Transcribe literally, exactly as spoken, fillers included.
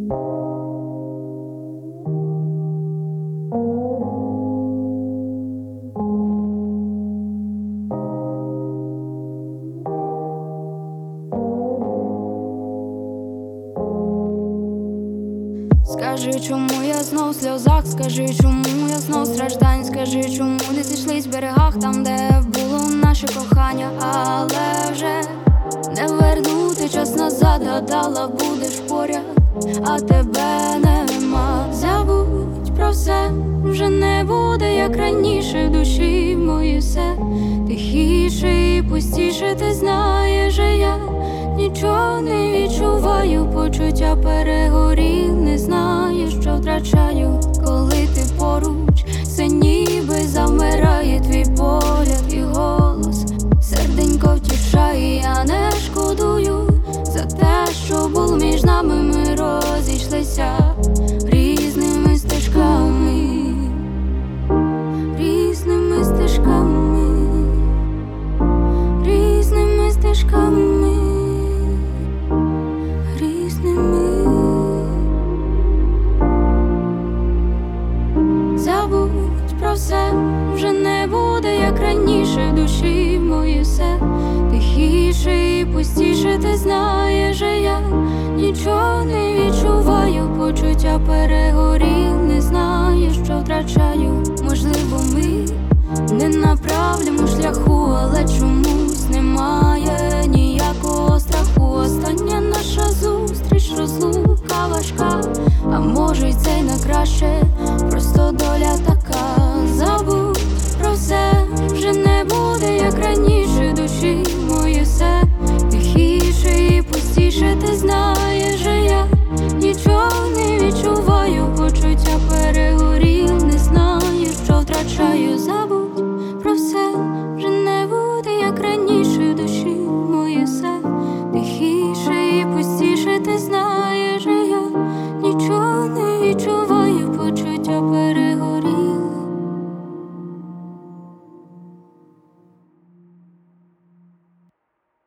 Скажи, чому я знов в сльозах, скажи, чому я знов страждань, скажи, чому не зійшлись в берегах, там, де було наше кохання, але вже не вернути час назад, гадала, будеш поряд, а тебе нема. Забудь про все, вже не буде, як раніше, в душі моїй все тихіше і пустіше, ти знаєш, що я нічого не відчуваю, почуття перегорів, не знаю, що втрачаю, коли ти поруч, все ніби завмирає твій погляд і голос, серденько втішає, я не шкодую за те, що було між нами, ми розійшлися різними стежками, різними стежками, різними стежками. Забудь про все, вже не буде, як раніше, в душі моїй все тихіше і пустіше, ти знаєш, що я нічого не відчуваю, почуття перегорів, не знаю, що втрачаю. Можливо, ми не на правильному шляху, але чомусь немає ніякого страху. Остання наша зустріч, розлука важка, а може й це й на краще.